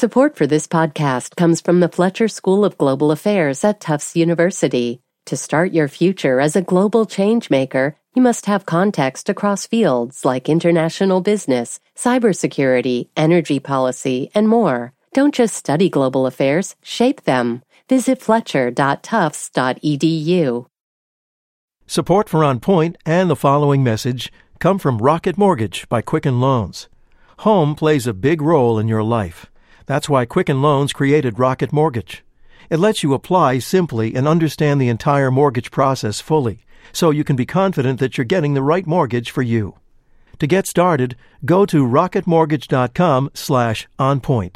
Support for this podcast comes from the Fletcher School of Global Affairs at Tufts University. To start your future as a global changemaker, you must have context across fields like international business, cybersecurity, energy policy, and more. Don't just study global affairs, shape them. Visit fletcher.tufts.edu. Support for On Point and the following message come from Rocket Mortgage by Quicken Loans. Home plays a big role in your life. That's why Quicken Loans created Rocket Mortgage. It lets you apply simply and understand the entire mortgage process fully, so you can be confident that you're getting the right mortgage for you. To get started, go to rocketmortgage.com/onpoint.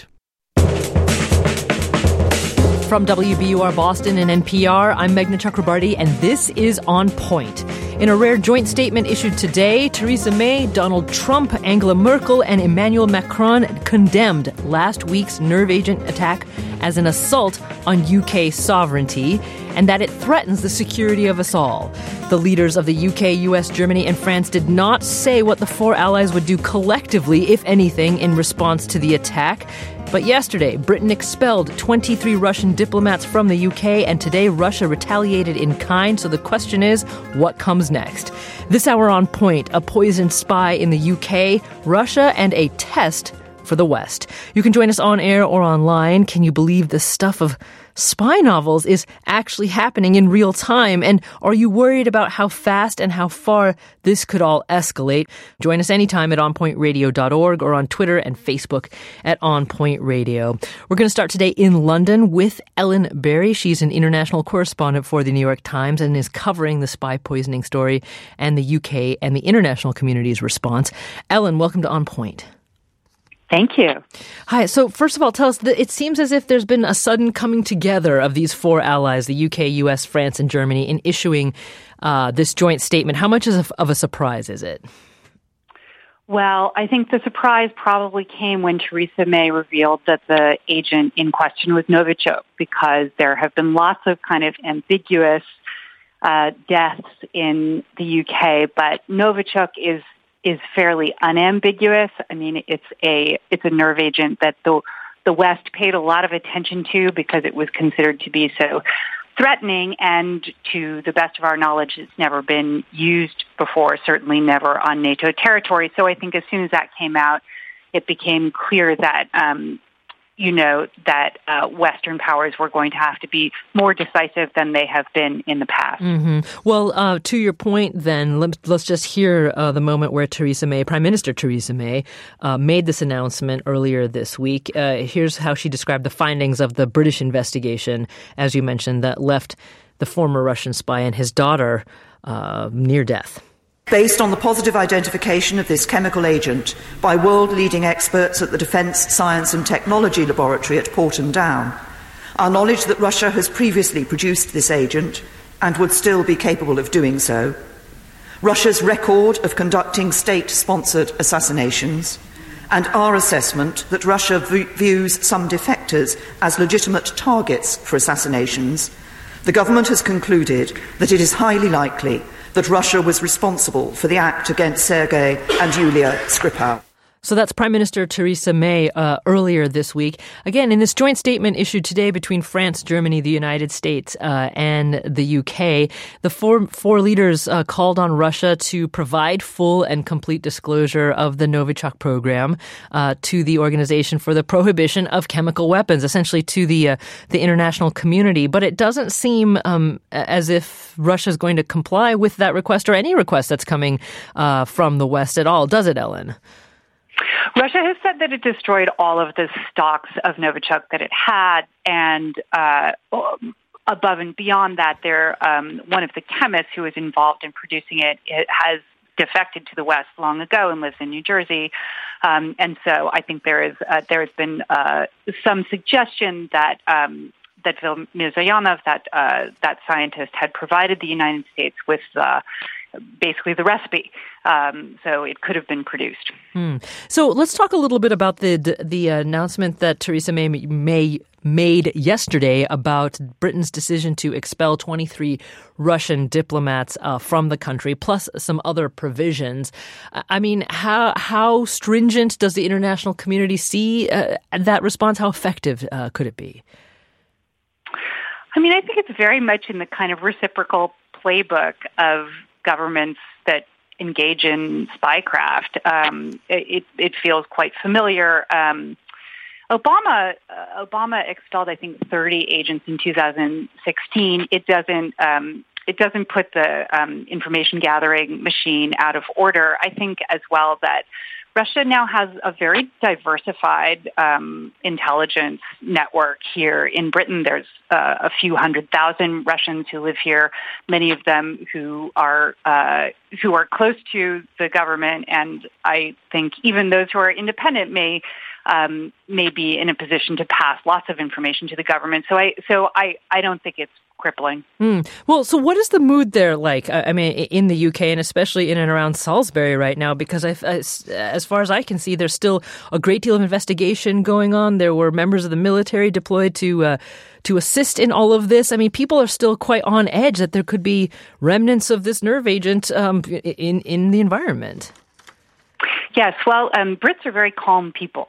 From WBUR Boston and NPR, I'm Meghna Chakrabarti, and this is On Point. In a rare joint statement issued today, Theresa May, Donald Trump, Angela Merkel, and Emmanuel Macron condemned last week's nerve agent attack as an assault on UK sovereignty and that it threatens the security of us all. The leaders of the UK, US, Germany, and France did not say what the four allies would do collectively, if anything, in response to the attack. But yesterday, Britain expelled 23 Russian diplomats from the UK, and today Russia retaliated in kind. So the question is, what comes next? This hour On Point, a poisoned spy in the UK, Russia, and a test for the West. You can join us on air or online. Can you believe the stuff of spy novels is actually happening in real time? And are you worried about how fast and how far this could all escalate? Join us anytime at onpointradio.org or on Twitter and Facebook at onpointradio. We're going to start today in London with Ellen Berry. She's an international correspondent for the New York Times and is covering the spy poisoning story and the UK and the international community's response. Ellen, welcome to On Point. Thank you. Hi. So first of all, tell us, it seems as if there's been a sudden coming together of these four allies, the UK, US, France, and Germany, in issuing this joint statement. How much of a surprise is it? Well, I think the surprise probably came when Theresa May revealed that the agent in question was Novichok, because there have been lots of kind of ambiguous deaths in the UK, but Novichok is fairly unambiguous. I mean, it's a nerve agent that the West paid a lot of attention to because it was considered to be so threatening, and to the best of our knowledge, it's never been used before, certainly never on NATO territory. So I think as soon as that came out, it became clear that Western powers were going to have to be more decisive than they have been in the past. Mm-hmm. Well, to your point then, let's just hear the moment where Prime Minister Theresa May, made this announcement earlier this week. Here's how she described the findings of the British investigation, as you mentioned, that left the former Russian spy and his daughter near death. Based on the positive identification of this chemical agent by world-leading experts at the Defence Science and Technology Laboratory at Porton Down, our knowledge that Russia has previously produced this agent and would still be capable of doing so, Russia's record of conducting state-sponsored assassinations, and our assessment that Russia views some defectors as legitimate targets for assassinations, the government has concluded that it is highly likely that Russia was responsible for the act against Sergei and Yulia Skripal. So that's Prime Minister Theresa May earlier this week. Again, in this joint statement issued today between France, Germany, the United States, and the UK, the four leaders called on Russia to provide full and complete disclosure of the Novichok program to the Organization for the Prohibition of Chemical Weapons, essentially to the international community. But it doesn't seem as if Russia is going to comply with that request or any request that's coming from the West at all, does it, Ellen? Russia has said that it destroyed all of the stocks of Novichok that it had, and above and beyond that, one of the chemists who was involved in producing it has defected to the West long ago and lives in New Jersey. And so I think there has been some suggestion that Mirzayanov, that scientist, had provided the United States with basically the recipe. So it could have been produced. So let's talk a little bit about the announcement that Theresa May made yesterday about Britain's decision to expel 23 Russian diplomats from the country, plus some other provisions. I mean, how stringent does the international community see that response? How effective could it be? I mean, I think it's very much in the kind of reciprocal playbook of governments that engage in spycraft. It feels quite familiar. Obama expelled, I think, 30 agents in 2016. It doesn't put the information gathering machine out of order. I think as well that Russia now has a very diversified intelligence network here in Britain. There's a few 100,000 Russians who live here, many of them who are close to the government, and I think even those who are independent may be in a position to pass lots of information to the government. So I don't think it's crippling. Well, so what is the mood there like? I mean, in the UK and especially in and around Salisbury right now, because as far as I can see, there's still a great deal of investigation going on. There were members of the military deployed to assist in all of this. I mean, people are still quite on edge that there could be remnants of this nerve agent in the environment. Yes, well, Brits are very calm people.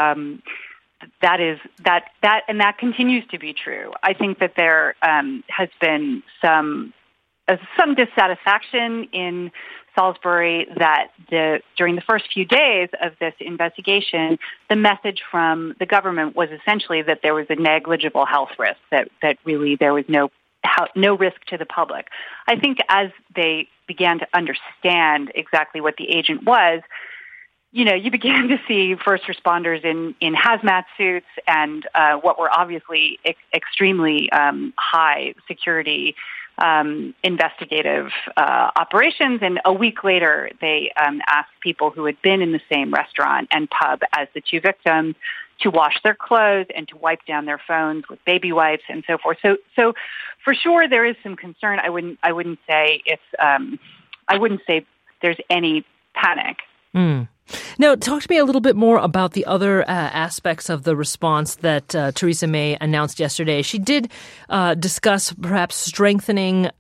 That continues to be true. I think that there has been some dissatisfaction in Salisbury that during the first few days of this investigation, the message from the government was essentially that there was a negligible health risk, that really there was no risk to the public. I think as they began to understand exactly what the agent was, you began to see first responders in hazmat suits and what were obviously extremely high security investigative operations. And a week later, they asked people who had been in the same restaurant and pub as the two victims to wash their clothes and to wipe down their phones with baby wipes and so forth. So for sure, there is some concern. I wouldn't say there's any panic. Now, talk to me a little bit more about the other aspects of the response that Theresa May announced yesterday. She did discuss perhaps strengthening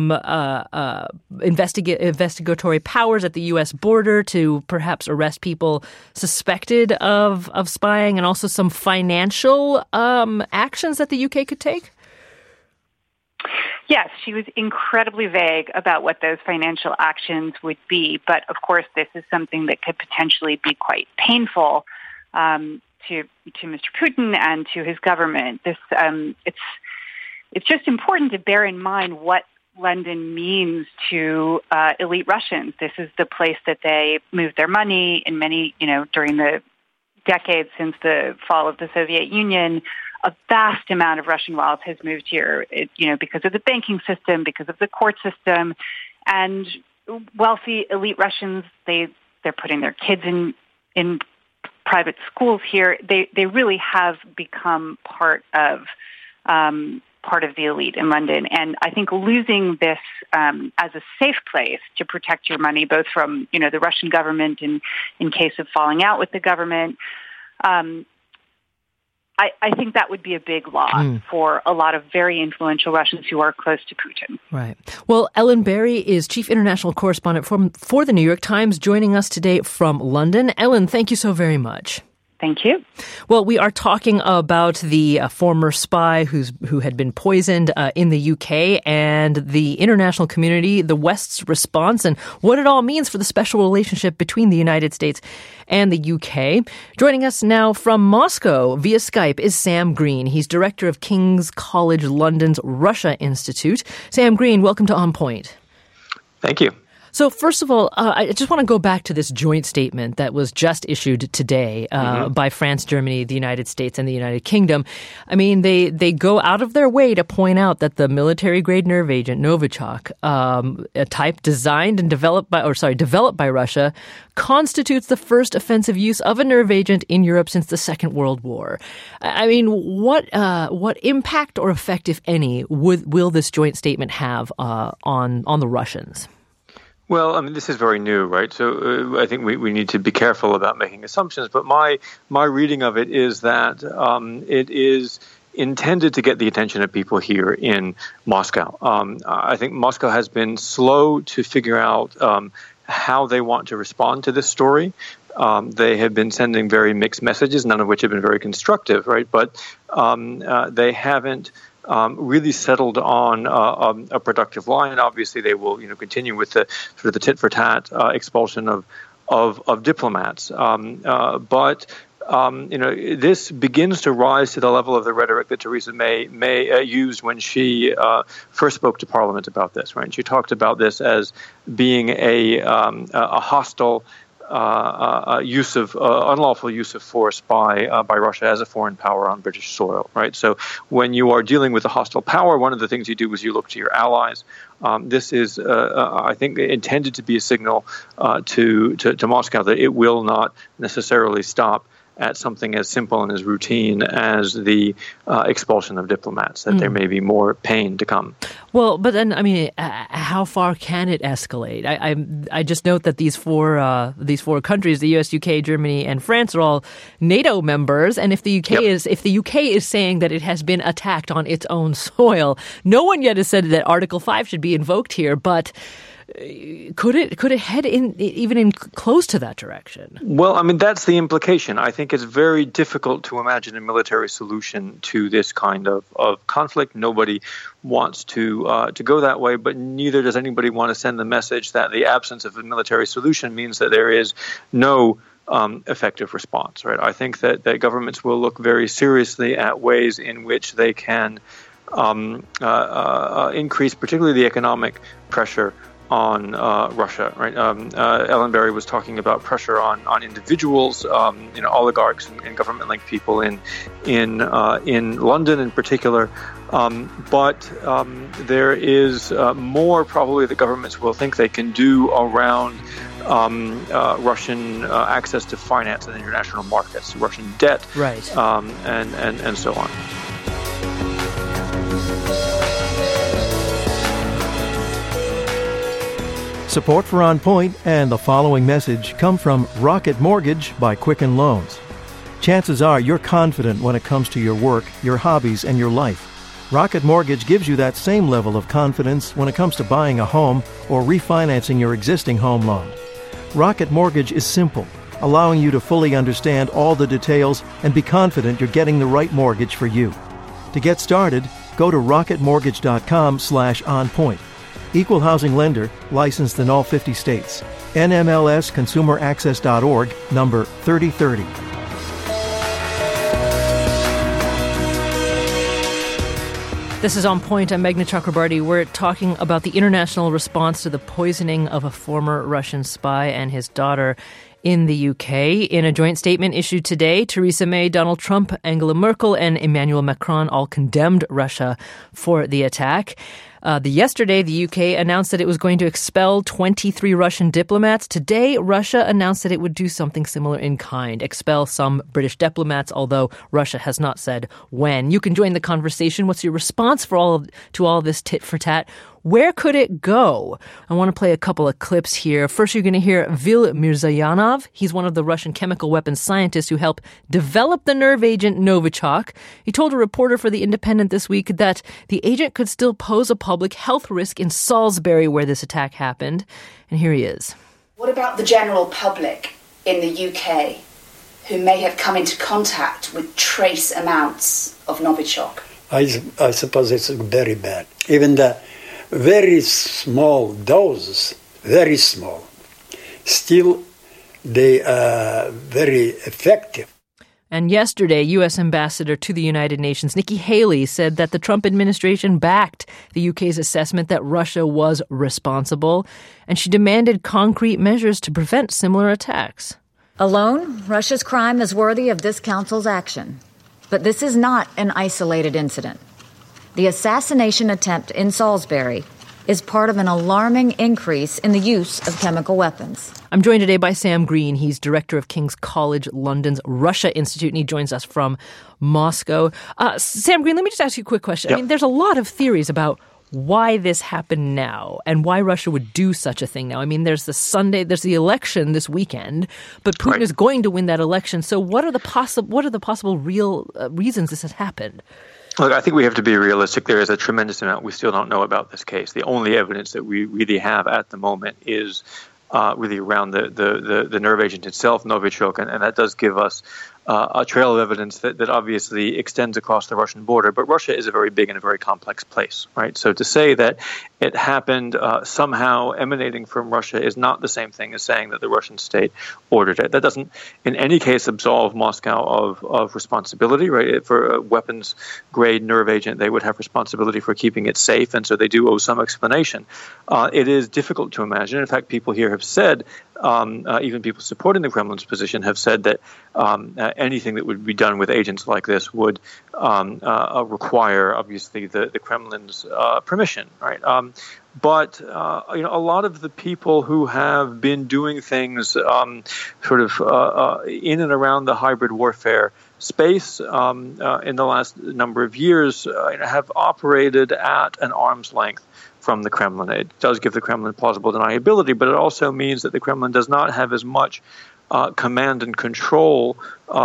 investigatory powers at the U.S. border to perhaps arrest people suspected of spying, and also some financial actions that the UK could take. Yes, she was incredibly vague about what those financial actions would be. But of course, this is something that could potentially be quite painful to Mr. Putin and to his government. It's just important to bear in mind what London means to elite Russians. This is the place that they move their money in many, during the decades since the fall of the Soviet Union. A vast amount of Russian wealth has moved here, because of the banking system, because of the court system, and wealthy elite Russians, they're putting their kids in private schools here. They really have become part of the elite in London, and I think losing this as a safe place to protect your money, both from the Russian government in case of falling out with the government. I think that would be a big loss for a lot of very influential Russians who are close to Putin. Right. Well, Ellen Barry is Chief International Correspondent for the New York Times, joining us today from London. Ellen, thank you so very much. Thank you. Well, we are talking about the former spy who had been poisoned in the UK, and the international community, the West's response, and what it all means for the special relationship between the United States and the UK. Joining us now from Moscow via Skype is Sam Green. He's director of King's College London's Russia Institute. Sam Green, welcome to On Point. Thank you. So first of all, I just want to go back to this joint statement that was just issued today by France, Germany, the United States, and the United Kingdom. I mean, they go out of their way to point out that the military-grade nerve agent Novichok, a type designed and developed by Russia, constitutes the first offensive use of a nerve agent in Europe since the Second World War. I mean, what impact or effect, if any, will this joint statement have on the Russians? Well, I mean, this is very new, right? So I think we need to be careful about making assumptions. But my reading of it is that it is intended to get the attention of people here in Moscow. I think Moscow has been slow to figure out how they want to respond to this story. They have been sending very mixed messages, none of which have been very constructive, right? But they haven't really settled on a productive line. Obviously, they will, continue with the sort of the tit for tat expulsion of diplomats. But this begins to rise to the level of the rhetoric that Theresa May used when she first spoke to Parliament about this. Right, she talked about this as being a hostile. Unlawful use of force by Russia as a foreign power on British soil, right? So when you are dealing with a hostile power, one of the things you do is you look to your allies. This is, I think, intended to be a signal to Moscow that it will not necessarily stop at something as simple and as routine as the expulsion of diplomats, that there may be more pain to come. Well, but then, I mean, how far can it escalate? I just note that these four countries, the US, UK, Germany, and France, are all NATO members, and if the UK is saying that it has been attacked on its own soil, no one yet has said that Article 5 should be invoked here, but could it head in close to that direction? Well, I mean, that's the implication. I think it's very difficult to imagine a military solution to this kind of conflict. Nobody wants to go that way, but neither does anybody want to send the message that the absence of a military solution means that there is no effective response. Right? I think that governments will look very seriously at ways in which they can increase, particularly the economic pressure on Russia, right? Ellen Berry was talking about pressure on individuals, oligarchs and government-linked people in London in particular. But there is more probably that governments will think they can do around Russian access to finance and international markets, Russian debt, right, and so on. Support for On Point and the following message come from Rocket Mortgage by Quicken Loans. Chances are you're confident when it comes to your work, your hobbies, and your life. Rocket Mortgage gives you that same level of confidence when it comes to buying a home or refinancing your existing home loan. Rocket Mortgage is simple, allowing you to fully understand all the details and be confident you're getting the right mortgage for you. To get started, go to rocketmortgage.com/onpoint. Equal housing lender, licensed in all 50 states. NMLS ConsumerAccess.org, number 3030. This is On Point. I'm Meghna Chakrabarty. We're talking about the international response to the poisoning of a former Russian spy and his daughter in the UK. In a joint statement issued today, Theresa May, Donald Trump, Angela Merkel, and Emmanuel Macron all condemned Russia for the attack. Yesterday, the UK announced that it was going to expel 23 Russian diplomats. Today, Russia announced that it would do something similar in kind, expel some British diplomats, although Russia has not said when. You can join the conversation. What's your response to all of this tit for tat? Where could it go? I want to play a couple of clips here. First, you're going to hear Vil Mirzayanov. He's one of the Russian chemical weapons scientists who helped develop the nerve agent Novichok. He told a reporter for The Independent this week that the agent could still pose a public health risk in Salisbury, where this attack happened. And here he is. What about the general public in the UK who may have come into contact with trace amounts of Novichok? I suppose it's very bad. Even the very small doses, very small, still they are very effective. And yesterday, U.S. Ambassador to the United Nations, Nikki Haley, said that the Trump administration backed the UK's assessment that Russia was responsible, and she demanded concrete measures to prevent similar attacks. Alone, Russia's crime is worthy of this council's action. But this is not an isolated incident. The assassination attempt in Salisbury is part of an alarming increase in the use of chemical weapons. I'm joined today by Sam Green. He's director of King's College London's Russia Institute, and he joins us from Moscow. Sam Green, let me just ask you a quick question. Yep. I mean, there's a lot of theories about why this happened now and why Russia would do such a thing now. I mean, there's the election this weekend, but Putin is going to win that election. So what are the possible real reasons this has happened? Look, I think we have to be realistic. There is a tremendous amount we still don't know about this case. The only evidence that we really have at the moment is really around the nerve agent itself, Novichok, and that does give us a trail of evidence that obviously extends across the Russian border. But Russia is a very big and a very complex place, right? So to say that it happened somehow emanating from Russia is not the same thing as saying that the Russian state ordered it. That doesn't, in any case, absolve Moscow of responsibility, right? For a weapons-grade nerve agent, they would have responsibility for keeping it safe, and so they do owe some explanation. It is difficult to imagine. In fact, people here have said, even people supporting the Kremlin's position have said that anything that would be done with agents like this would require, obviously, the Kremlin's permission, right? But a lot of the people who have been doing things sort of in and around the hybrid warfare space in the last number of years have operated at an arm's length from the Kremlin. It does give the Kremlin plausible deniability, but it also means that the Kremlin does not have as much command and control,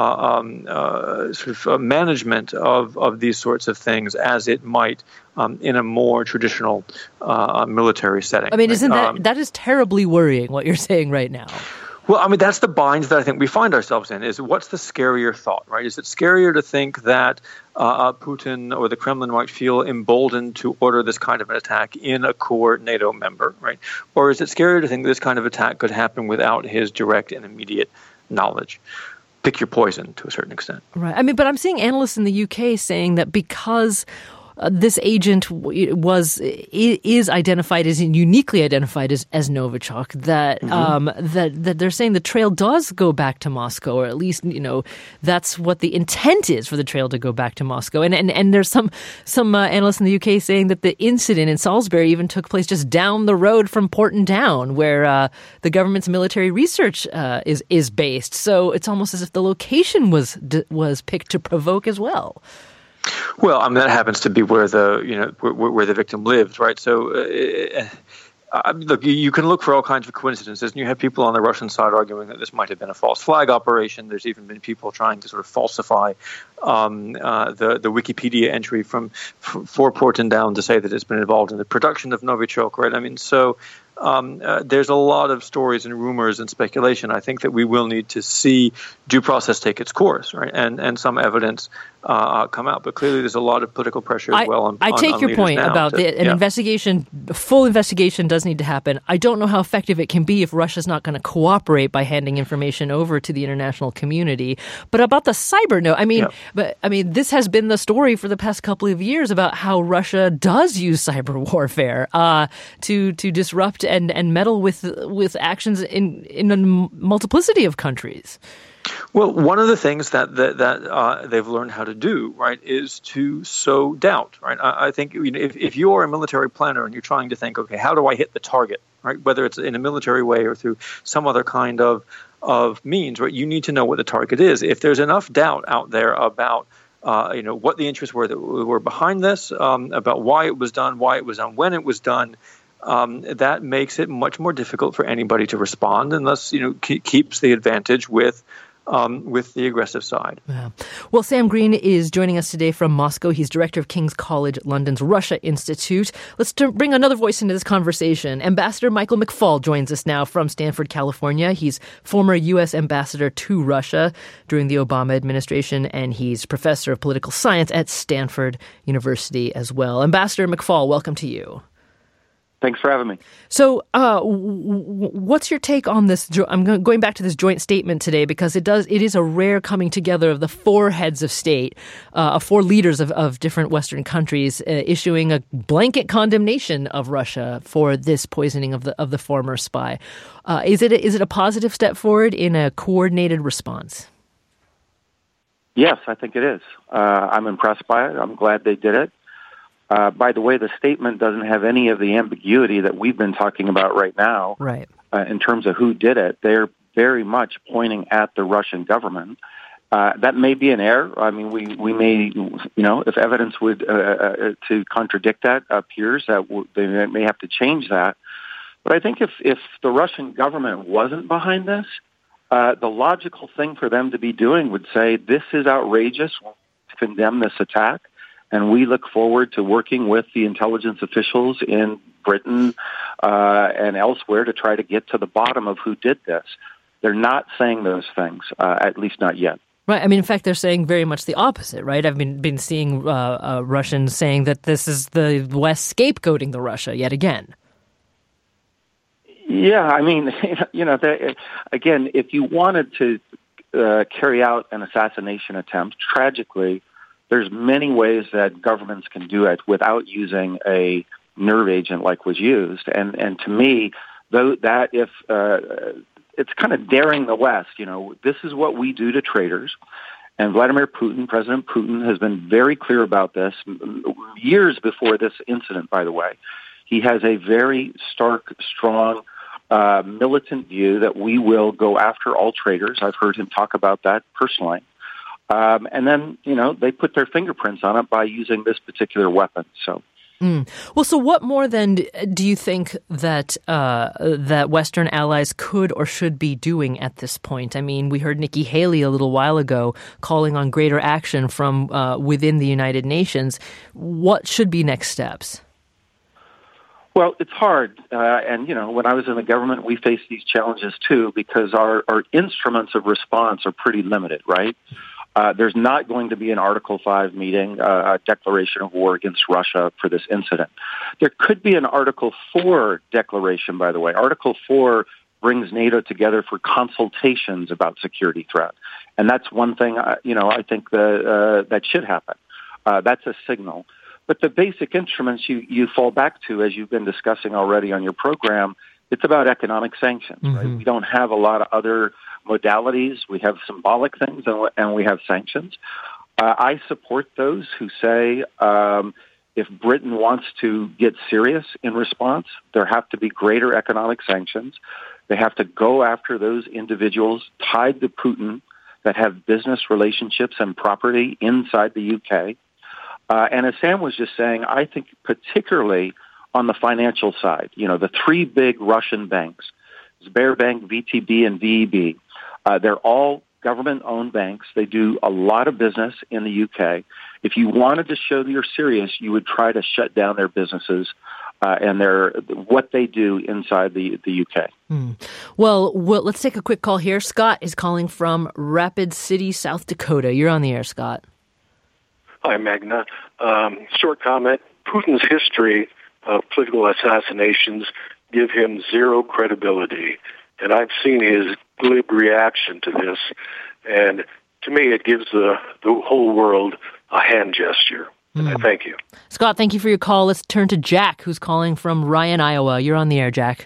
management of these sorts of things as it might in a more traditional military setting. I mean, isn't that is terribly worrying what you're saying right now? Well, I mean, that's the bind that I think we find ourselves in, is what's the scarier thought, right? Is it scarier to think that Putin or the Kremlin might feel emboldened to order this kind of an attack in a core NATO member, right? Or is it scarier to think this kind of attack could happen without his direct and immediate knowledge? Pick your poison to a certain extent. Right. I mean, but I'm seeing analysts in the UK saying that because this agent is identified as uniquely identified as Novichok, that that they're saying the trail does go back to Moscow, or at least that's what the intent is for the trail to go back to Moscow. And there's some analysts in the UK saying that the incident in Salisbury even took place just down the road from Porton Down, where the government's military research is based. So it's almost as if the location was picked to provoke as well. Well, I mean, that happens to be where where the victim lived, right? So, look, you can look for all kinds of coincidences, and you have people on the Russian side arguing that this might have been a false flag operation. There's even been people trying to sort of falsify the Wikipedia entry for Porton Down to say that it's been involved in the production of Novichok, right? I mean, so there's a lot of stories and rumors and speculation. I think that we will need to see due process take its course, right, and some evidence come out. But clearly, there's a lot of political pressure as well. I take your point about an investigation. A full investigation does need to happen. I don't know how effective it can be if Russia's not going to cooperate by handing information over to the international community. But about the cyber note, this has been the story for the past couple of years about how Russia does use cyber warfare to disrupt and meddle with actions in a multiplicity of countries. Well, one of the things that they've learned how to do, right, is to sow doubt, right? I think if you are a military planner and you're trying to think, okay, how do I hit the target, right, whether it's in a military way or through some other kind of means, right, you need to know what the target is. If there's enough doubt out there about what the interests were behind this, about why it was done, when it was done, that makes it much more difficult for anybody to respond, and thus keeps the advantage with the aggressive side. Yeah. Well, Sam Green is joining us today from Moscow. He's director of King's College London's Russia Institute. Let's bring another voice into this conversation. Ambassador Michael McFaul joins us now from Stanford, California. He's former U.S. ambassador to Russia during the Obama administration, and he's professor of political science at Stanford University as well. Ambassador McFaul, welcome to you. Thanks for having me. So what's your take on this? I'm going back to this joint statement today because it is a rare coming together of the four heads of state, four leaders of different Western countries issuing a blanket condemnation of Russia for this poisoning of the former spy. Is it a positive step forward in a coordinated response? Yes, I think it is. I'm impressed by it. I'm glad they did it. By the way, the statement doesn't have any of the ambiguity that we've been talking about right now. Right. In terms of who did it. They're very much pointing at the Russian government That may be an error. I mean, we may, if evidence would to contradict that appears, they may have to change that. But I think if the Russian government wasn't behind this, the logical thing for them to be doing would say, this is outrageous, we'll condemn this attack, and we look forward to working with the intelligence officials in Britain and elsewhere to try to get to the bottom of who did this. They're not saying those things, at least not yet. Right. I mean, in fact, they're saying very much the opposite, right? I've been seeing Russians saying that this is the West scapegoating the Russia yet again. Yeah, I mean, again, if you wanted to carry out an assassination attempt, tragically, there's many ways that governments can do it without using a nerve agent like was used. And to me, though, that if it's kind of daring the West, this is what we do to traitors. And Vladimir Putin, President Putin, has been very clear about this years before this incident, by the way. He has a very stark, strong, militant view that we will go after all traitors. I've heard him talk about that personally. And then, they put their fingerprints on it by using this particular weapon. So. Well, so what more then do you think that that Western allies could or should be doing at this point? I mean, we heard Nikki Haley a little while ago calling on greater action from within the United Nations. What should be next steps? Well, it's hard. And, when I was in the government, we faced these challenges too, because our instruments of response are pretty limited, right? There's not going to be an Article 5 meeting, a declaration of war against Russia for this incident. There could be an Article 4 declaration, by the way. Article 4 brings NATO together for consultations about security threat. And that's one thing, I think that should happen. That's a signal. But the basic instruments you fall back to, as you've been discussing already on your program, it's about economic sanctions, right? We don't have a lot of other modalities. We have symbolic things and we have sanctions. I support those who say if Britain wants to get serious in response, there have to be greater economic sanctions. They have to go after those individuals tied to Putin that have business relationships and property inside the UK. And as Sam was just saying, I think particularly on the financial side, the three big Russian banks, Sberbank, VTB, and VEB, they're all government-owned banks. They do a lot of business in the UK. If you wanted to show that you're serious, you would try to shut down their businesses and what they do inside the UK. Well, let's take a quick call here. Scott is calling from Rapid City, South Dakota. You're on the air, Scott. Hi, Magna. Short comment. Putin's history of political assassinations give him zero credibility. And I've seen his glib reaction to this. And to me, it gives the whole world a hand gesture. Thank you. Scott, thank you for your call. Let's turn to Jack, who's calling from Ryan, Iowa. You're on the air, Jack.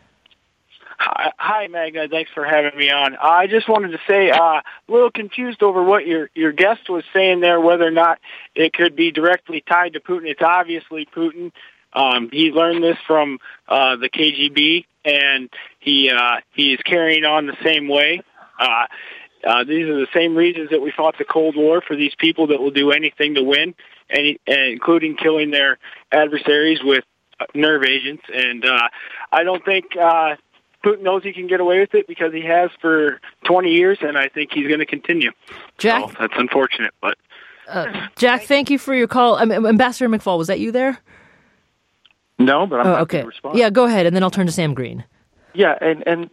Hi, Magna. Thanks for having me on. I just wanted to say a little confused over what your guest was saying there, whether or not it could be directly tied to Putin. It's obviously Putin. He learned this from the KGB, and he is carrying on the same way. These are the same reasons that we fought the Cold War, for these people that will do anything to win, and including killing their adversaries with nerve agents. And I don't think Putin knows he can get away with it, because he has for 20 years, and I think he's going to continue. Jack? So that's unfortunate, but... Jack, thank you for your call. Ambassador McFaul, was that you there? No, but I'm happy to respond. Yeah, go ahead, and then I'll turn to Sam Green. Yeah, and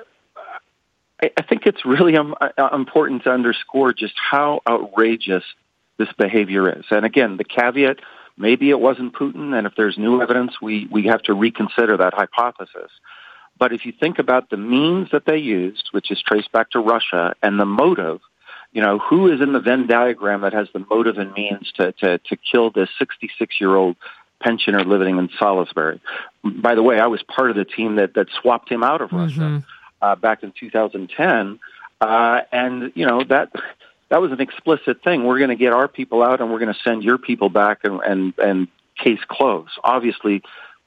I think it's really important to underscore just how outrageous this behavior is. And again, the caveat, maybe it wasn't Putin, and if there's new evidence, we have to reconsider that hypothesis. But if you think about the means that they used, which is traced back to Russia, and the motive, who is in the Venn diagram that has the motive and means to kill this 66-year-old pensioner living in Salisbury? By the way, I was part of the team that swapped him out of Russia back in 2010. And, that was an explicit thing. We're going to get our people out, and we're going to send your people back, and case closed. Obviously,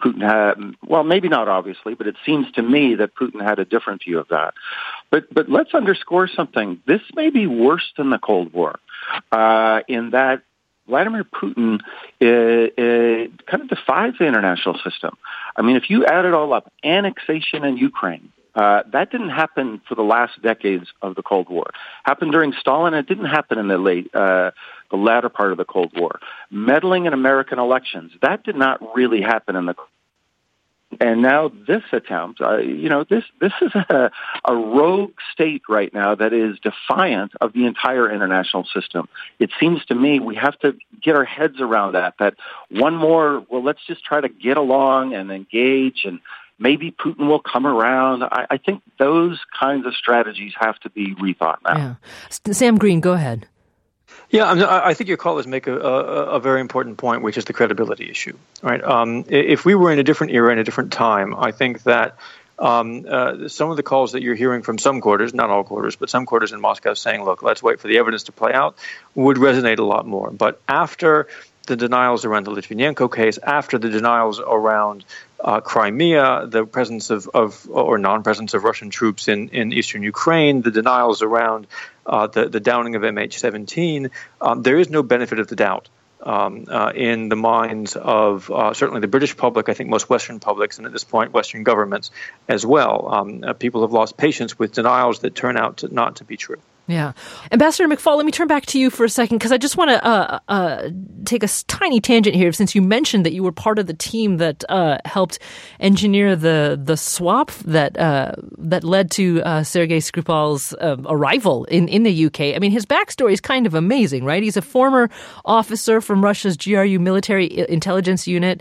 Putin had, well, maybe not obviously, but it seems to me that Putin had a different view of that. But let's underscore something. This may be worse than the Cold War in that Vladimir Putin kind of defies the international system. I mean, if you add it all up, annexation in Ukraine, that didn't happen for the last decades of the Cold War. Happened during Stalin. It didn't happen in the latter part of the Cold War. Meddling in American elections, that did not really happen in the. And now this attempt, this is a rogue state right now that is defiant of the entire international system. It seems to me we have to get our heads around that one more, well, let's just try to get along and engage, and maybe Putin will come around. I think those kinds of strategies have to be rethought now. Yeah. Sam Green, go ahead. Yeah, I think your callers make a very important point, which is the credibility issue, right? If we were in a different era, in a different time, I think that some of the calls that you're hearing from some quarters, not all quarters, but some quarters in Moscow saying, look, let's wait for the evidence to play out, would resonate a lot more. But after the denials around the Litvinenko case, after the denials around Crimea, the presence of or non-presence of Russian troops in eastern Ukraine, the denials around the downing of MH17, there is no benefit of the doubt in the minds of certainly the British public, I think most Western publics, and at this point Western governments as well. People have lost patience with denials that turn out not to be true. Yeah. Ambassador McFaul, let me turn back to you for a second, because I just want to take a tiny tangent here, since you mentioned that you were part of the team that helped engineer the swap that led to Sergei Skripal's arrival in the UK. I mean, his backstory is kind of amazing, right? He's a former officer from Russia's GRU military intelligence unit.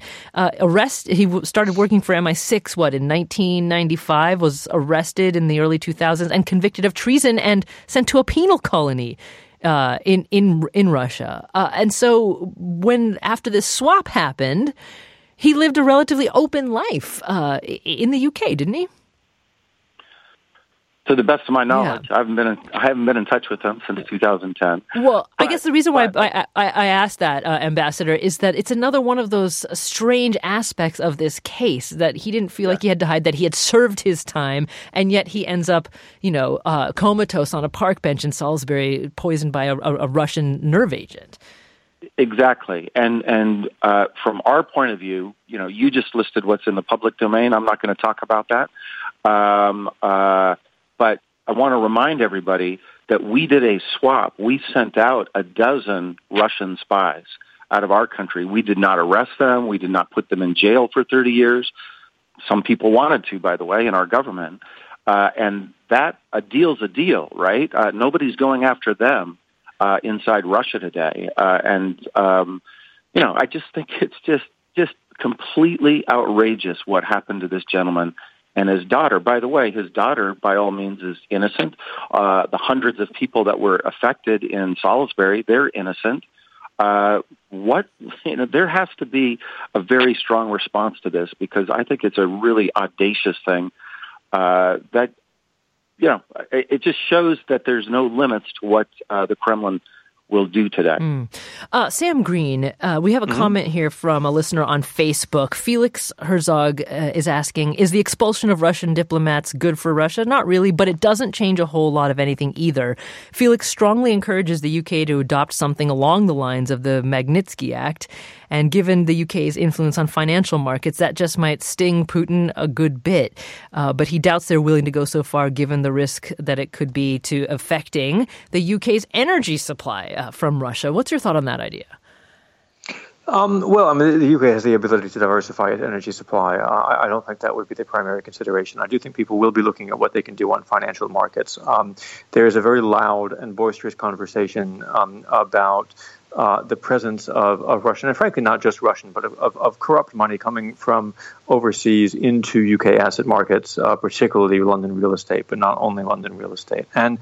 He started working for MI6, in 1995, was arrested in the early 2000s and convicted of treason and sent to a penal colony in Russia. And so after this swap happened, he lived a relatively open life in the UK, didn't he? To the best of my knowledge, I haven't been in touch with him since 2010. Well, I guess the reason why I asked that, Ambassador, is that it's another one of those strange aspects of this case that he didn't feel like he had to hide, that he had served his time, and yet he ends up, comatose on a park bench in Salisbury, poisoned by a Russian nerve agent. Exactly. And from our point of view, you just listed what's in the public domain. I'm not going to talk about that. But I want to remind everybody that we did a swap. We sent out a dozen Russian spies out of our country. We did not arrest them. We did not put them in jail for 30 years. Some people wanted to, by the way, in our government. And that a deal's a deal, right? Nobody's going after them inside Russia today. I just think it's just completely outrageous what happened to this gentleman. And his daughter, by the way, by all means, is innocent. The hundreds of people that were affected in Salisbury, they're innocent. There has to be a very strong response to this, because I think it's a really audacious thing that, it just shows that there's no limits to what the Kremlin will do today. Sam Green, we have a comment here from a listener on Facebook. Felix Herzog is asking, is the expulsion of Russian diplomats good for Russia? Not really, but it doesn't change a whole lot of anything either. Felix strongly encourages the UK to adopt something along the lines of the Magnitsky Act. And given the UK's influence on financial markets, that just might sting Putin a good bit. But he doubts they're willing to go so far, given the risk that it could be to affecting the UK's energy supply from Russia. What's your thought on that idea? The UK has the ability to diversify its energy supply. I don't think that would be the primary consideration. I do think people will be looking at what they can do on financial markets. There is a very loud and boisterous conversation about the presence of Russian, and frankly not just Russian, but of corrupt money coming from overseas into UK asset markets, particularly London real estate, but not only London real estate. And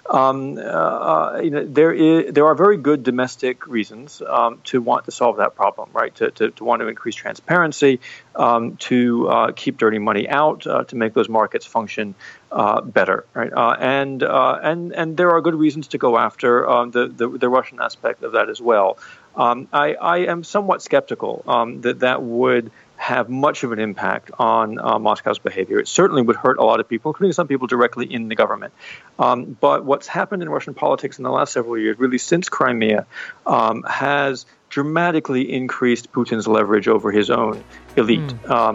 there are very good domestic reasons to want to solve that problem, right? To want to increase transparency, to keep dirty money out, to make those markets function better, right? And there are good reasons to go after the Russian aspect of that as well. I am somewhat skeptical that would have much of an impact on Moscow's behavior. It certainly would hurt a lot of people, including some people directly in the government. But what's happened in Russian politics in the last several years, really since Crimea, has dramatically increased Putin's leverage over his own elite.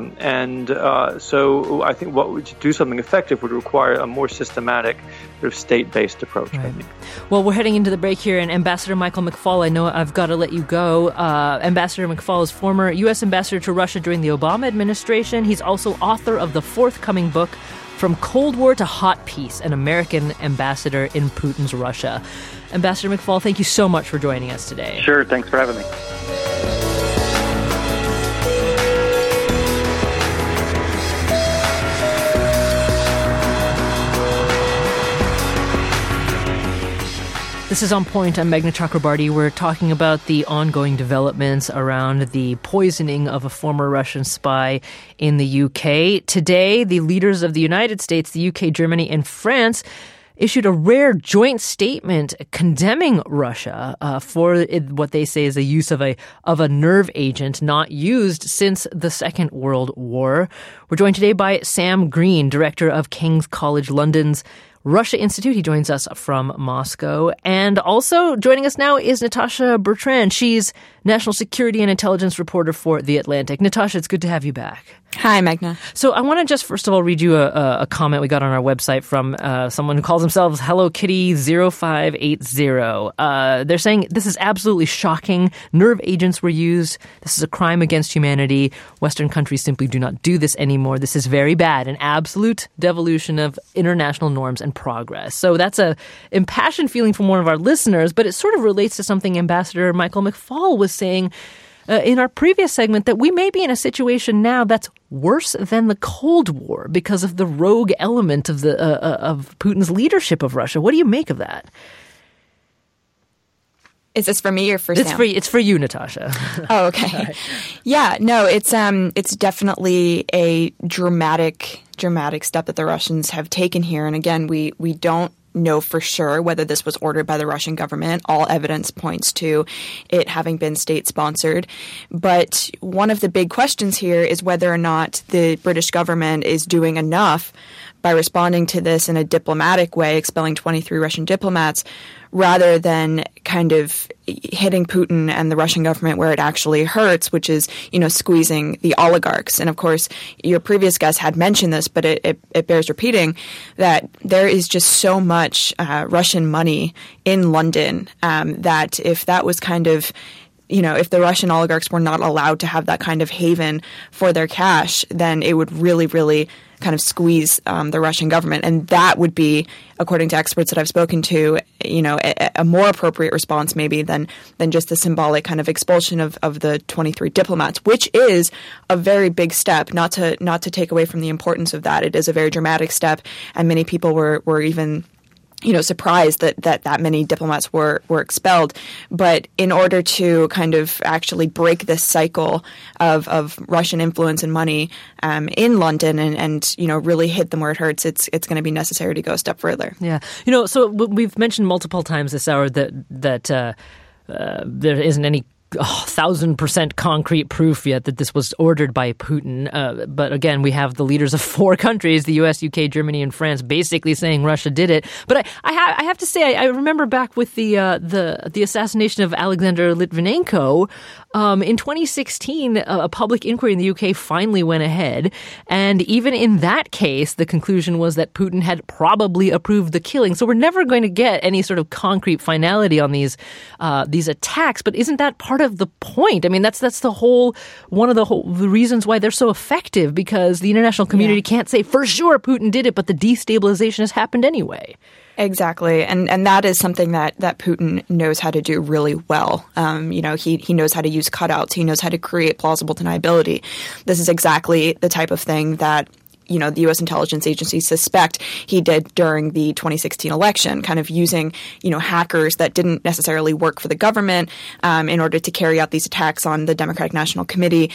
So I think what would do something effective would require a more systematic sort of state-based approach, I think. Well, we're heading into the break here, and Ambassador Michael McFaul, I know I've got to let you go. Ambassador McFaul is former U.S. ambassador to Russia during the Obama administration. He's also author of the forthcoming book, From Cold War to Hot Peace, an American ambassador in Putin's Russia. Ambassador McFaul, thank you so much for joining us today. Sure, thanks for having me. This is On Point. I'm Meghna Chakrabarty. We're talking about the ongoing developments around the poisoning of a former Russian spy in the UK. Today, the leaders of the United States, the UK, Germany, and France issued a rare joint statement condemning Russia for what they say is the use of a nerve agent not used since the Second World War. We're joined today by Sam Green, director of King's College London's Russia Institute. He joins us from Moscow. And also joining us now is Natasha Bertrand. She's national security and intelligence reporter for The Atlantic. Natasha, it's good to have you back. Hi, Meghna. So I want to just first of all read you a comment we got on our website from someone who calls themselves Hello Kitty 0580. They're saying this is absolutely shocking. Nerve agents were used. This is a crime against humanity. Western countries simply do not do this anymore. This is very bad. An absolute devolution of international norms and progress. So that's a impassioned feeling from one of our listeners, but it sort of relates to something Ambassador Michael McFaul was saying in our previous segment, that we may be in a situation now that's worse than the Cold War because of the rogue element of of Putin's leadership of Russia. What do you make of that? Is this for me or for Sam? It's for you, Natasha. Oh, okay. Right. Yeah, no, it's definitely a dramatic step that the Russians have taken here. And again, we don't know for sure whether this was ordered by the Russian government. All evidence points to it having been state-sponsored. But one of the big questions here is whether or not the British government is doing enough by responding to this in a diplomatic way, expelling 23 Russian diplomats, rather than kind of hitting Putin and the Russian government where it actually hurts, which is, squeezing the oligarchs. And of course, your previous guest had mentioned this, but it bears repeating that there is just so much Russian money in London that if that was kind of if the Russian oligarchs were not allowed to have that kind of haven for their cash, then it would really, really kind of squeeze the Russian government. And that would be, according to experts that I've spoken to, a more appropriate response maybe than just the symbolic kind of expulsion of the 23 diplomats, which is a very big step, not to take away from the importance of that. It is a very dramatic step, and many people were even surprised that many diplomats were expelled. But in order to kind of actually break this cycle of Russian influence and money in London and really hit them where it hurts, it's going to be necessary to go a step further. Yeah. So we've mentioned multiple times this hour that there isn't any 1,000% concrete proof yet that this was ordered by Putin. But again, we have the leaders of 4 countries, the US, UK, Germany, and France, basically saying Russia did it. But I have to say, I remember back with the assassination of Alexander Litvinenko, in 2016, a public inquiry in the UK finally went ahead. And even in that case, the conclusion was that Putin had probably approved the killing. So we're never going to get any sort of concrete finality on these attacks. But isn't that part of the point? I mean, that's one of the reasons why they're so effective, because the international community can't say for sure Putin did it, but the destabilization has happened anyway. Exactly. And that is something that Putin knows how to do really well. He knows how to use cutouts. He knows how to create plausible deniability. This is exactly the type of thing that the U.S. intelligence agencies suspect he did during the 2016 election, kind of using, hackers that didn't necessarily work for the government in order to carry out these attacks on the Democratic National Committee,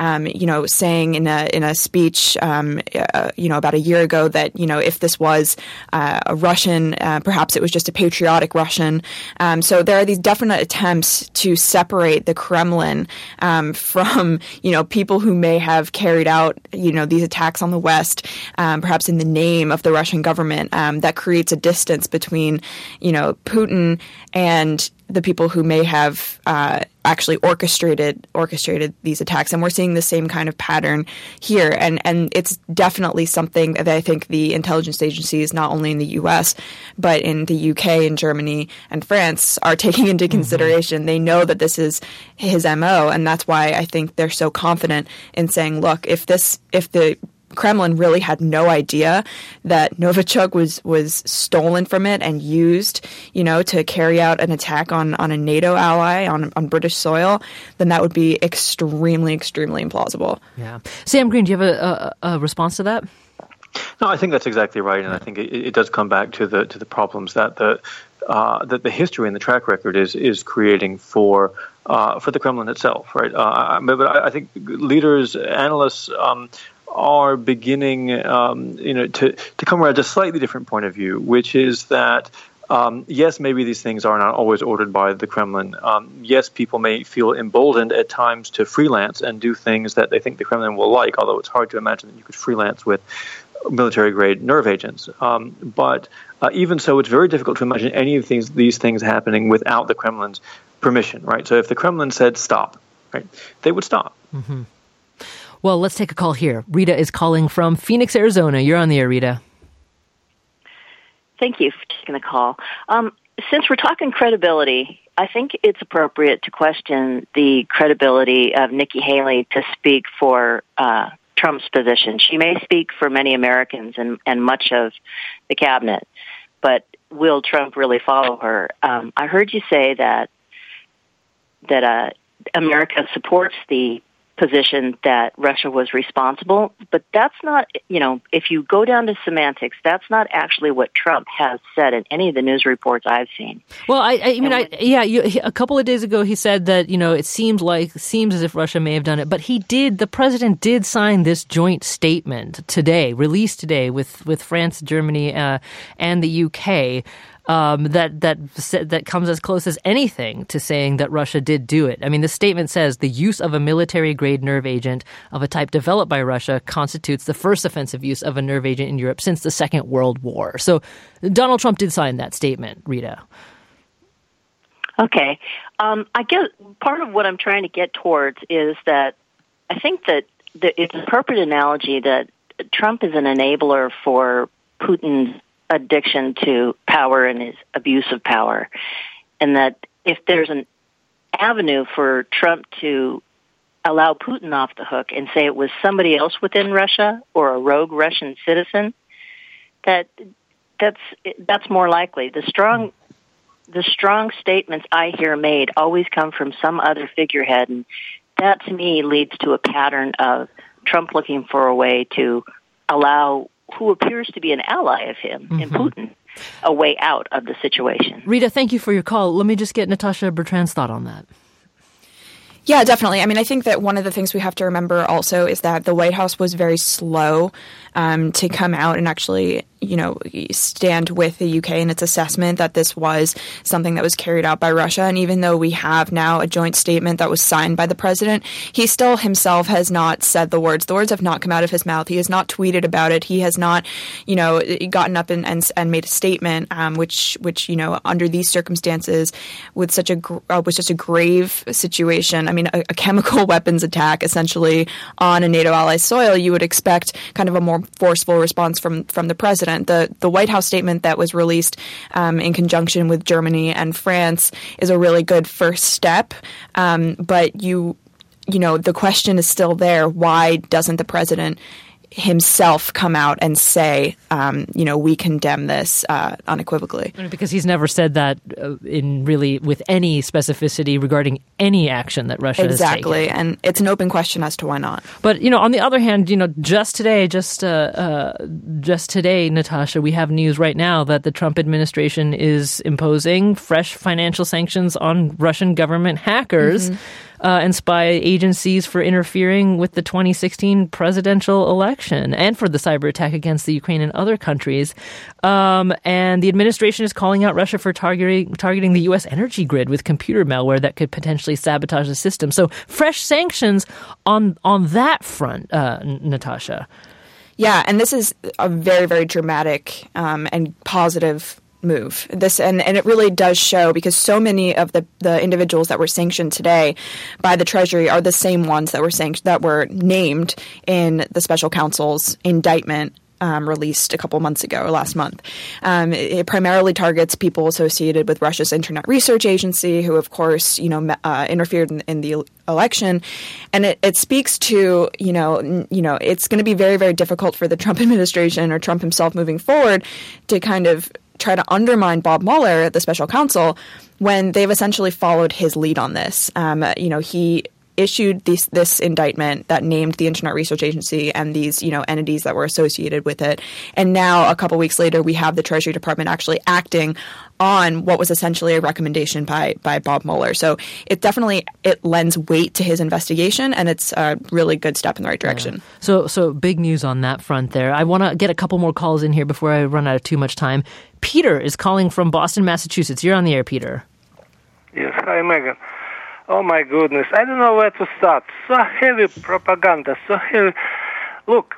saying in a speech, about a year ago that, if this was a Russian, perhaps it was just a patriotic Russian. So there are these definite attempts to separate the Kremlin from, people who may have carried out, these attacks on the West, perhaps in the name of the Russian government, that creates a distance between, Putin and the people who may have actually orchestrated these attacks. And we're seeing the same kind of pattern here. And it's definitely something that I think the intelligence agencies, not only in the U.S., but in the U.K. and Germany and France, are taking into consideration. Mm-hmm. They know that this is his MO, and that's why I think they're so confident in saying, look, if the Kremlin really had no idea that Novichok was stolen from it and used, to carry out an attack on a NATO ally on British soil, then that would be extremely, extremely implausible. Yeah. Sam Green, do you have a response to that? No, I think that's exactly right, and I think it does come back to the problems that the history and the track record is creating for the Kremlin itself, right? But I think leaders, analysts, are beginning, to come around a slightly different point of view, which is that, yes, maybe these things are not always ordered by the Kremlin. Yes, people may feel emboldened at times to freelance and do things that they think the Kremlin will like, although it's hard to imagine that you could freelance with military-grade nerve agents. But even so, it's very difficult to imagine any of these things happening without the Kremlin's permission, right? So if the Kremlin said stop, right, they would stop. Mm-hmm. Well, let's take a call here. Rita is calling from Phoenix, Arizona. You're on the air, Rita. Thank you for taking the call. Since we're talking credibility, I think it's appropriate to question the credibility of Nikki Haley to speak for Trump's position. She may speak for many Americans and much of the cabinet, but will Trump really follow her? I heard you say that America supports the position that Russia was responsible, but that's not, if you go down to semantics, that's not actually what Trump has said in any of the news reports I've seen. Well, a couple of days ago he said that, it seems as if Russia may have done it, but the president did sign this joint statement released today with France, Germany, and the UK. That comes as close as anything to saying that Russia did do it. I mean, the statement says the use of a military-grade nerve agent of a type developed by Russia constitutes the first offensive use of a nerve agent in Europe since the Second World War. So Donald Trump did sign that statement, Rita. Okay. I guess part of what I'm trying to get towards is that I think that it's an appropriate analogy that Trump is an enabler for Putin's addiction to power and his abuse of power, and that if there's an avenue for Trump to allow Putin off the hook and say it was somebody else within Russia or a rogue Russian citizen, that's more likely. The strong statements I hear made always come from some other figurehead, and that to me leads to a pattern of Trump looking for a way to allow who appears to be an ally of him in Putin a way out of the situation. Rita, thank you for your call. Let me just get Natasha Bertrand's thought on that. Yeah, definitely. I mean, I think that one of the things we have to remember also is that the White House was very slow to come out and actually, stand with the UK in its assessment that this was something that was carried out by Russia. And even though we have now a joint statement that was signed by the president, he still himself has not said the words. The words have not come out of his mouth. He has not tweeted about it. He has not, gotten up and made a statement, which under these circumstances, with such a grave situation. I mean, a chemical weapons attack essentially on a NATO ally soil, you would expect kind of a more forceful response from the president. The White House statement that was released in conjunction with Germany and France is a really good first step. But the question is still there. Why doesn't the president himself come out and say, we condemn this unequivocally. Because he's never said that in really with any specificity regarding any action that Russia has taken. Exactly, and it's an open question as to why not. But, on the other hand, just today, Natasha, we have news right now that the Trump administration is imposing fresh financial sanctions on Russian government hackers and spy agencies for interfering with the 2016 presidential election and for the cyber attack against the Ukraine and other countries. And the administration is calling out Russia for targeting the U.S. energy grid with computer malware that could potentially sabotage the system. So fresh sanctions on that front, Natasha. Yeah, and this is a very, very dramatic and positive move. This and it really does show, because so many of the individuals that were sanctioned today by the Treasury are the same ones that were named in the special counsel's indictment released a couple months ago, or last month. It primarily targets people associated with Russia's Internet Research Agency, who, of course, interfered in the election. And it speaks to, it's going to be very, very difficult for the Trump administration or Trump himself moving forward to kind of try to undermine Bob Mueller, the special counsel, when they've essentially followed his lead on this. He issued this indictment that named the Internet Research Agency and these, entities that were associated with it. And now, a couple weeks later, we have the Treasury Department actually acting on what was essentially a recommendation by Bob Mueller. So it lends weight to his investigation, and it's a really good step in the right direction. Yeah. So big news on that front there. I want to get a couple more calls in here before I run out of too much time. Peter is calling from Boston, Massachusetts. You're on the air, Peter. Yes. Hi, Megan. Oh, my goodness. I don't know where to start. So heavy propaganda, so heavy. Look,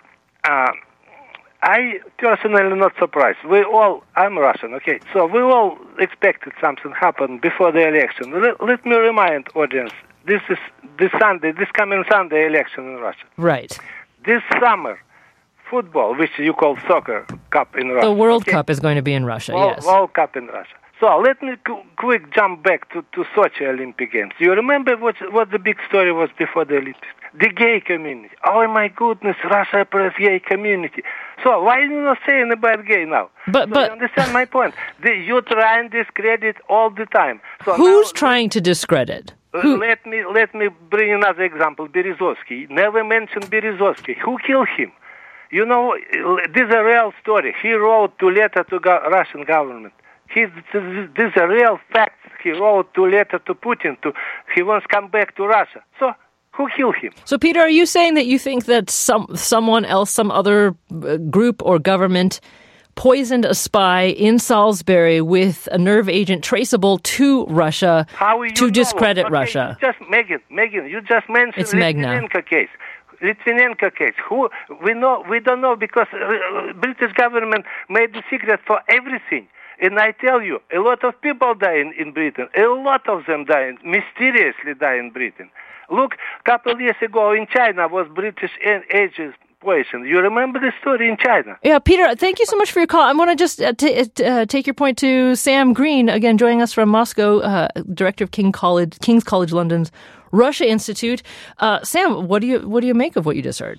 I personally not surprised. I'm Russian, okay? So we all expected something happen before the election. Let me remind audience, this is this coming Sunday election in Russia. Right. This summer, football, which you call soccer cup in Russia. The World Cup is going to be in Russia, yes. World Cup in Russia. So let me quick jump back to Sochi Olympic Games. You remember what the big story was before the Olympics? The gay community. Oh my goodness, Russia oppressed gay community. So why are you not saying about gay now? But you understand my point? You try and discredit all the time. So who's trying to discredit? Let me bring another example. Berezovsky. Never mentioned Berezovsky. Who killed him? This is a real story. He wrote a letter to Russian government. These are real facts. He wrote a letter to Putin. He wants to come back to Russia. So who killed him? So, Peter, are you saying that you think that someone else, some other group or government, poisoned a spy in Salisbury with a nerve agent traceable to Russia to discredit Russia? Megan, you just mentioned the Litvinenko case. Litvinenko case. Who we don't know because British government made the secret for everything. And I tell you, a lot of people die in Britain. A lot of them mysteriously die in Britain. Look, a couple of years ago in China was British agent poisoned. You remember the story in China? Yeah, Peter, thank you so much for your call. I want to just take your point to Sam Green, again, joining us from Moscow, director of King's College London's Russia Institute. Sam, what do you make of what you just heard?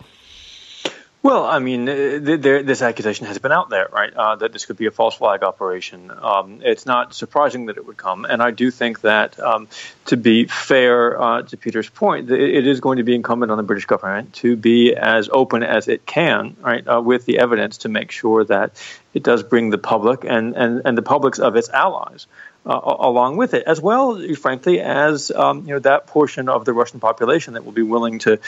Well, I mean, this accusation has been out there, right, that this could be a false flag operation. It's not surprising that it would come. And I do think that, to be fair to Peter's point, it is going to be incumbent on the British government to be as open as it can, right, with the evidence to make sure that it does bring the public and the publics of its allies along with it, as well, frankly, as that portion of the Russian population that will be willing to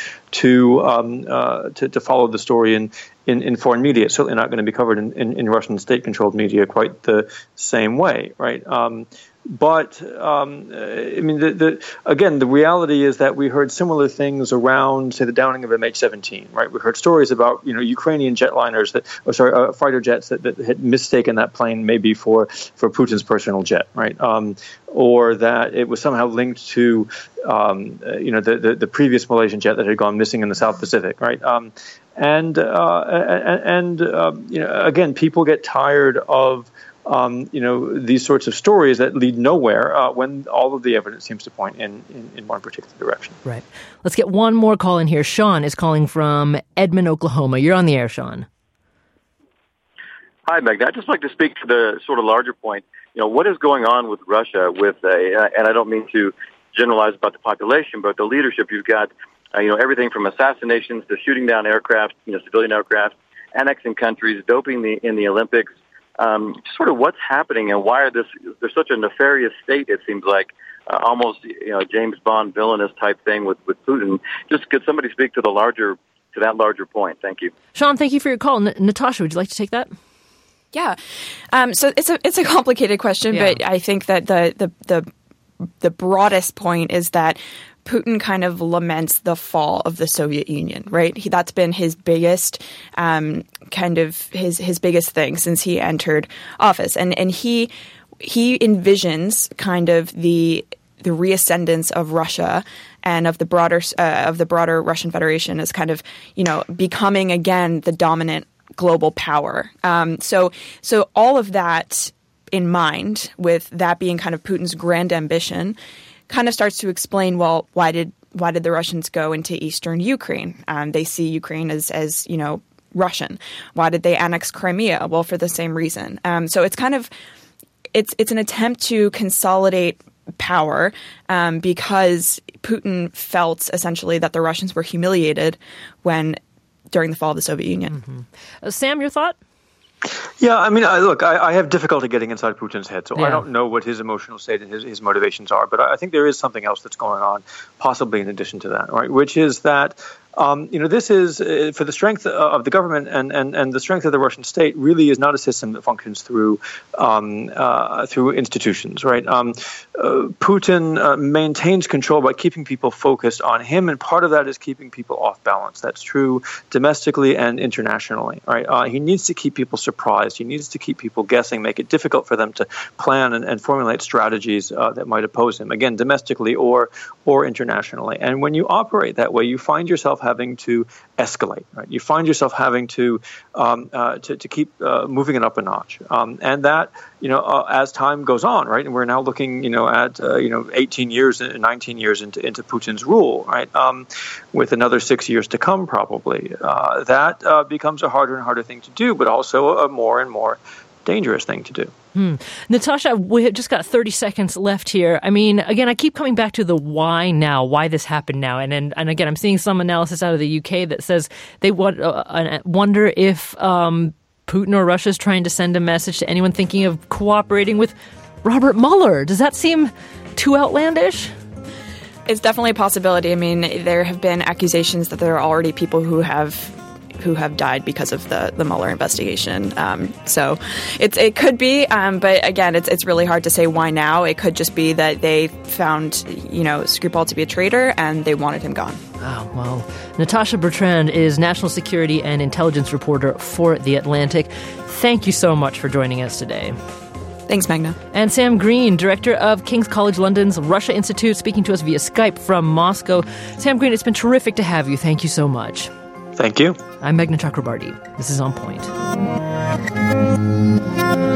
follow the story in foreign media. It's certainly not going to be covered in Russian state-controlled media quite the same way, right? But I mean, the reality is that we heard similar things around, say, the downing of MH17, right? We heard stories about Ukrainian jetliners fighter jets that had mistaken that plane maybe for Putin's personal jet, right? Or that it was somehow linked to the previous Malaysian jet that had gone missing in the South Pacific, right? Again, people get tired of these sorts of stories that lead nowhere when all of the evidence seems to point in one particular direction. Right. Let's get one more call in here. Sean is calling from Edmond, Oklahoma. You're on the air, Sean. Hi, Magda. I'd just like to speak to the sort of larger point. What is going on with Russia and I don't mean to generalize about the population, but the leadership. You've got, everything from assassinations to shooting down aircraft, civilian aircraft, annexing countries, doping in the Olympics. Sort of what's happening and why there's such a nefarious state, it seems like, almost, James Bond villainous type thing with Putin. Just could somebody speak to that larger point? Thank you. Sean, thank you for your call. Natasha, would you like to take that? Yeah. So it's a complicated question, but I think that the broadest point is that Putin kind of laments the fall of the Soviet Union, right? That's been his biggest his biggest thing since he entered office, and he envisions kind of the reascendance of Russia and of the broader Russian Federation as kind of becoming again the dominant global power. So all of that in mind, with that being kind of Putin's grand ambition, kind of starts to explain, well, why did the Russians go into eastern Ukraine? They see Ukraine as Russian. Why did they annex Crimea? Well, for the same reason. So it's kind of it's an attempt to consolidate power because Putin felt essentially that the Russians were humiliated during the fall of the Soviet Union. Mm-hmm. Sam, your thought? Yeah, I mean, I have difficulty getting inside Putin's head, so I don't know what his emotional state and his motivations are. But I think there is something else that's going on, possibly in addition to that, right? Which is that this is for the strength of the government and the strength of the Russian state really is not a system that functions through institutions, right? Putin maintains control by keeping people focused on him, and part of that is keeping people off balance. That's true domestically and internationally, right? He needs to keep people surprised. He needs to keep people guessing, make it difficult for them to plan and formulate strategies that might oppose him, again, domestically or internationally. And when you operate that way, you find yourself having to escalate, right? You find yourself having to keep moving it up a notch, and that as time goes on, right? And we're now looking, at 18 years, 19 years into Putin's rule, right? With another 6 years to come, probably. That becomes a harder and harder thing to do, but also a more and more dangerous thing to do. Natasha, we have just got 30 seconds left here. I mean, again, I keep coming back to the why now, why this happened now. And again, I'm seeing some analysis out of the UK that says they wonder if Putin or Russia is trying to send a message to anyone thinking of cooperating with Robert Mueller. Does that seem too outlandish? It's definitely a possibility. I mean, there have been accusations that there are already people who have died because of the Mueller investigation. So it could be, but again, it's really hard to say why now. It could just be that they found, Skripal to be a traitor and they wanted him gone. Oh, well, Natasha Bertrand is national security and intelligence reporter for The Atlantic. Thank you so much for joining us today. Thanks, Magna. And Sam Green, director of King's College London's Russia Institute, speaking to us via Skype from Moscow. Sam Green, it's been terrific to have you. Thank you so much. Thank you. I'm Meghna Chakrabarti. This is On Point.